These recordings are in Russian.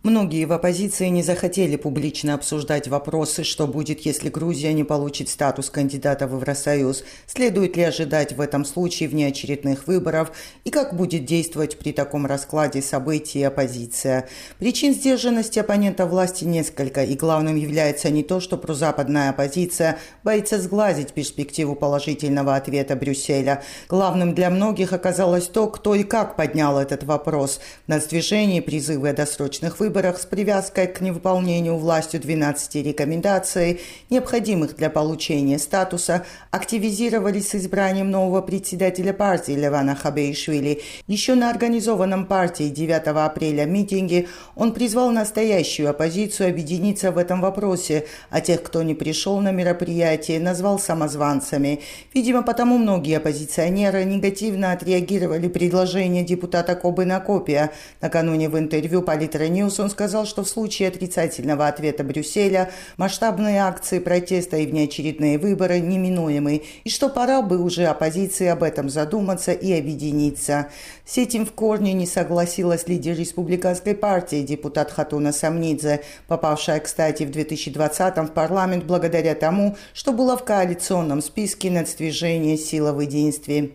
Многие в оппозиции не захотели публично обсуждать вопросы, что будет, если Грузия не получит статус кандидата в Евросоюз, следует ли ожидать в этом случае внеочередных выборов и как будет действовать при таком раскладе событий оппозиция. Причин сдержанности оппонента власти несколько, и главным является не то, что прозападная оппозиция боится сглазить перспективу положительного ответа Брюсселя. Главным для многих оказалось то, кто и как поднял этот вопрос. В нацдвижении призывы о досрочных выборах с привязкой к невыполнению властью 12 рекомендаций, необходимых для получения статуса, активизировались с избранием нового председателя партии Левана Хабеишвили. Еще на организованном партией 9 апреля митинге он призвал настоящую оппозицию объединиться в этом вопросе, а тех, кто не пришел на мероприятие, назвал самозванцами. Видимо, потому многие оппозиционеры негативно отреагировали предложение депутата Кобы Накопия. Накануне в интервью Политра-Ньюс он сказал, что в случае отрицательного ответа Брюсселя масштабные акции протеста и внеочередные выборы неминуемы, и что пора бы уже оппозиции об этом задуматься и объединиться. С этим в корне не согласилась лидер республиканской партии, депутат Хатуна Самнидзе, попавшая, кстати, в 2020-м в парламент благодаря тому, что была в коалиционном списке нацдвижения «Сила в единстве».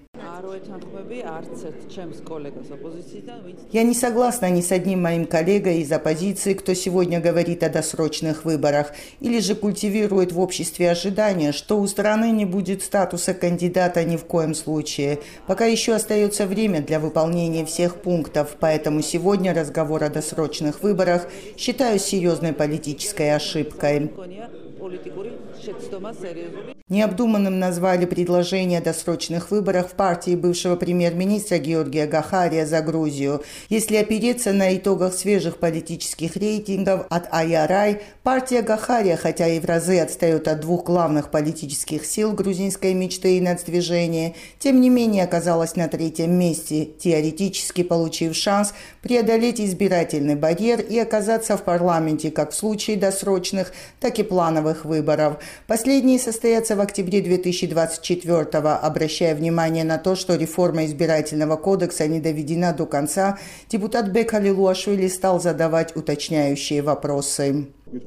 Я не согласна ни с одним моим коллегой из оппозиции, кто сегодня говорит о досрочных выборах, или же культивирует в обществе ожидания, что у страны не будет статуса кандидата ни в коем случае. Пока еще остается время для выполнения всех пунктов, поэтому сегодня разговор о досрочных выборах считаю серьезной политической ошибкой. Необдуманным назвали предложение о досрочных выборах в партии бывшего премьер-министра Георгия Гахария за Грузию. Если опереться на итогах свежих политических рейтингов от АЯРАЙ, партия Гахария, хотя и в разы отстает от двух главных политических сил грузинской мечты и нацдвижения, тем не менее оказалась на третьем месте, теоретически получив шанс преодолеть избирательный барьер и оказаться в парламенте как в случае досрочных, так и плановых выборов. Последние состоятся в октябре 2024-го. Обращая внимание на то, что реформа избирательного кодекса не доведена до конца, депутат Бек Алилуашвили стал задавать уточняющие вопросы.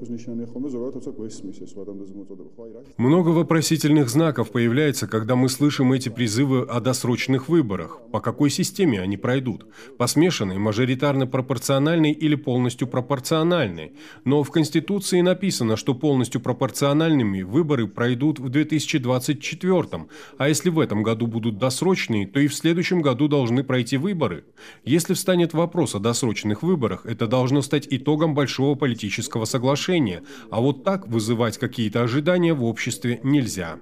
Много вопросительных знаков появляется, когда мы слышим эти призывы о досрочных выборах. По какой системе они пройдут? По смешанной, мажоритарно-пропорциональной или полностью пропорциональной? Но в Конституции написано, что полностью пропорциональными выборы пройдут в 2024, а если в этом году будут досрочные, то и в следующем году должны пройти выборы. Если встанет вопрос о досрочных выборах, это должно стать итогом большого политического соглашения. А вот так вызывать какие-то ожидания в обществе нельзя.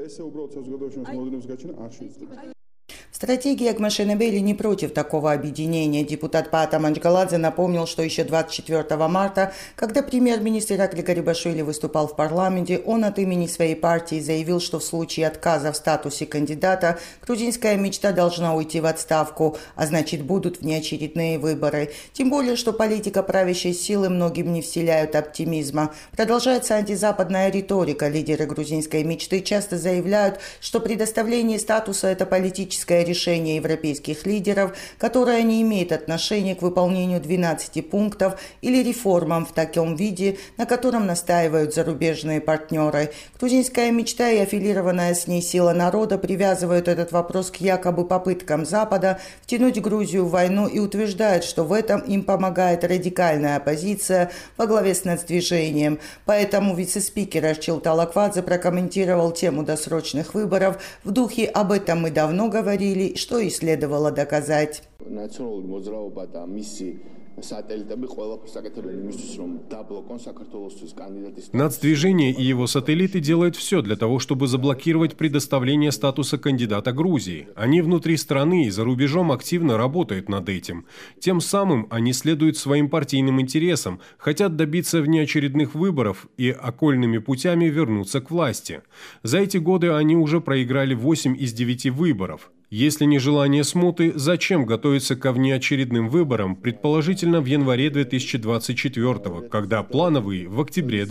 В стратегии Акмашенебели не против такого объединения. Депутат Паата Манчгаладзе напомнил, что еще 24 марта, когда премьер-министр Иракли Гарибашвили выступал в парламенте, он от имени своей партии заявил, что в случае отказа в статусе кандидата грузинская мечта должна уйти в отставку, а значит будут внеочередные выборы. Тем более, что политика правящей силы многим не вселяют оптимизма. Продолжается антизападная риторика. Лидеры грузинской мечты часто заявляют, что предоставление статуса – это политическое решение европейских лидеров, которое не имеет отношения к выполнению 12 пунктов или реформам в таком виде, на котором настаивают зарубежные партнеры. Грузинская мечта и аффилированная с ней сила народа привязывают этот вопрос к якобы попыткам Запада втянуть Грузию в войну и утверждают, что в этом им помогает радикальная оппозиция во главе с нацдвижением. Поэтому вице-спикер Арчил Талаквадзе прокомментировал тему досрочных выборов в духе «об этом мы давно говорили», что и следовало доказать. Нацдвижение и его сателлиты делают все для того, чтобы заблокировать предоставление статуса кандидата Грузии. Они внутри страны и за рубежом активно работают над этим. Тем самым они следуют своим партийным интересам, хотят добиться внеочередных выборов и окольными путями вернуться к власти. За эти годы они уже проиграли 8 из 9 выборов. Если не желание смуты, зачем готовиться ко внеочередным выборам, предположительно в январе 2024, когда плановые в октябре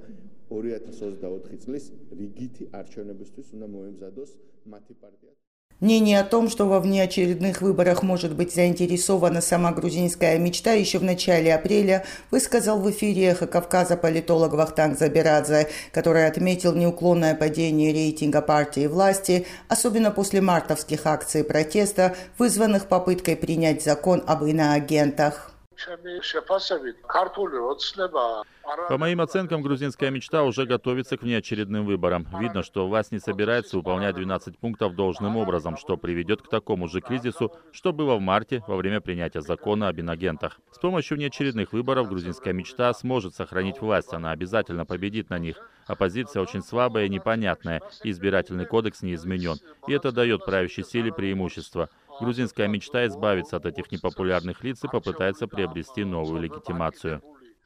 2024? Мнение о том, что во внеочередных выборах может быть заинтересована сама грузинская мечта, еще в начале апреля высказал в эфире «Эхо Кавказа» политолог Вахтанг Забирадзе, который отметил неуклонное падение рейтинга партии власти, особенно после мартовских акций протеста, вызванных попыткой принять закон об иноагентах. По моим оценкам, грузинская мечта уже готовится к внеочередным выборам. Видно, что власть не собирается выполнять 12 пунктов должным образом, что приведет к такому же кризису, что было в марте во время принятия закона об инагентах. С помощью внеочередных выборов грузинская мечта сможет сохранить власть, она обязательно победит на них. Оппозиция очень слабая и непонятная, и избирательный кодекс не изменен. И это дает правящей силе преимущество. Грузинская мечта избавится от этих непопулярных лиц и попытается приобрести новую легитимацию.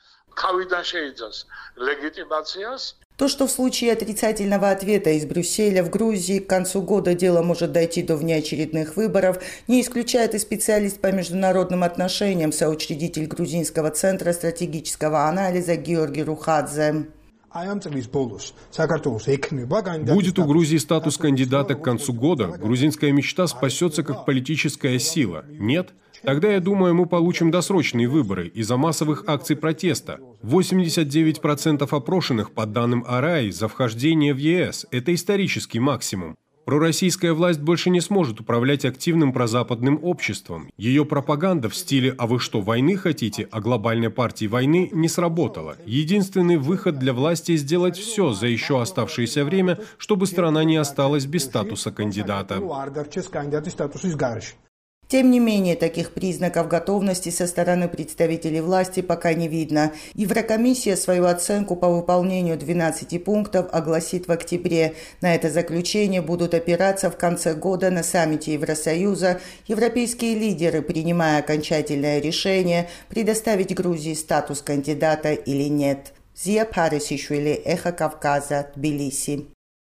То, что в случае отрицательного ответа из Брюсселя в Грузии к концу года дело может дойти до внеочередных выборов, не исключает и специалист по международным отношениям, соучредитель Грузинского центра стратегического анализа Георгий Рухадзе. Будет у Грузии статус кандидата к концу года, грузинская мечта спасется как политическая сила. Нет? Тогда, я думаю, мы получим досрочные выборы из-за массовых акций протеста. 89% опрошенных, по данным АРАИ, за вхождение в ЕС. Это исторический максимум. Пророссийская власть больше не сможет управлять активным прозападным обществом. Ее пропаганда в стиле «а вы что, войны хотите?», а глобальной партии войны не сработала. Единственный выход для власти – сделать все за еще оставшееся время, чтобы страна не осталась без статуса кандидата. Тем не менее, таких признаков готовности со стороны представителей власти пока не видно. Еврокомиссия свою оценку по выполнению 12 пунктов огласит в октябре. На это заключение будут опираться в конце года на саммите Евросоюза европейские лидеры, принимая окончательное решение, предоставить Грузии статус кандидата или нет. Зия Парисишвили, Эхо Кавказа, Тбилиси.